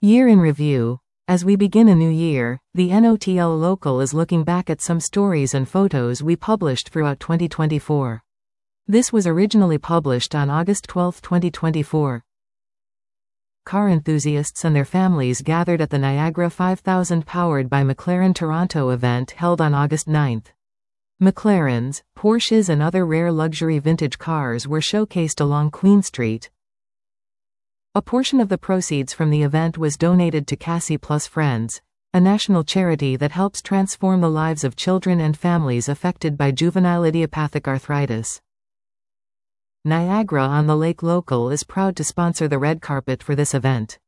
Year in review. As we begin a new year, the NOTL Local is looking back at some stories and photos we published throughout 2024. This was originally published on August 12, 2024. Car enthusiasts and their families gathered at the Niagara 5000 powered by McLaren Toronto event held on August 9. McLarens, Porsches and other rare luxury vintage cars were showcased along Queen Street. A portion of the proceeds from the event was donated to Cassie Plus Friends, a national charity that helps transform the lives of children and families affected by juvenile idiopathic arthritis. Niagara on the Lake Local is proud to sponsor the red carpet for this event.